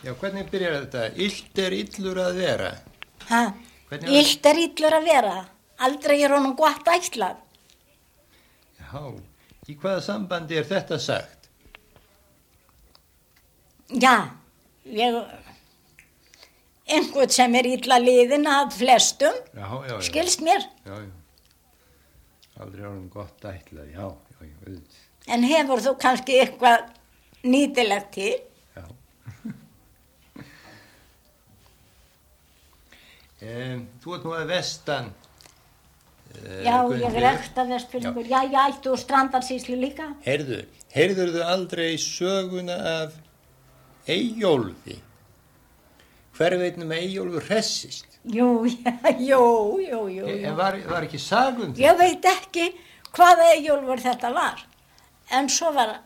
Já, hvernig byrjar þetta? Illt er illur að vera. Ha? Illt er illur að vera. Aldrei er honum gott ætlað. Já, í hvaða sambandi er þetta sagt? Já, einhvern sem er illa liðinn að flestum, Já. skilst mér. Já. Aldrei er honum gott ætlað, já. En hefur þú kannski eitthvað nýtilegt til? Já. Þú ert nú að vestan. Já, ég er ekta vestfirðingur. Já, ég ætti úr Strandarsýslu líka. Heyrðurðu aldrei söguna af Eyjólfi? Hver veit Eyjólfur hressist? Jú. En var ekki sagum þetta? Ég veit ekki hvaða Eyjólfur þetta var. En svo var